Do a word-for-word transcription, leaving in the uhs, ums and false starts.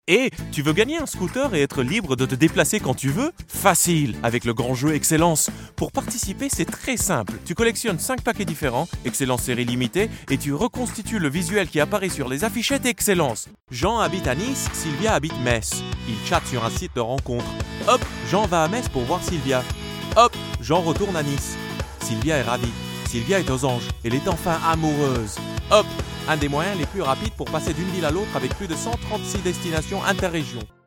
Et tu veux gagner un scooter et être libre de te déplacer quand tu veux? Facile, avec le grand jeu Excellence. Pour participer, c'est très simple. Tu collectionnes cinq paquets différents, Excellence série limitée, et tu reconstitues le visuel qui apparaît sur les affichettes Excellence. Jean habite à Nice, Sylvia habite Metz. Ils chattent sur un site de rencontre. Hop, Jean va à Metz pour voir Sylvia. Hop, Jean retourne à Nice. Sylvia est ravie. Sylvia est aux anges. Elle est enfin amoureuse. Hop, un des moyens les plus rapides pour passer d'une ville à l'autre avec plus de cent trente-six destinations interrégions.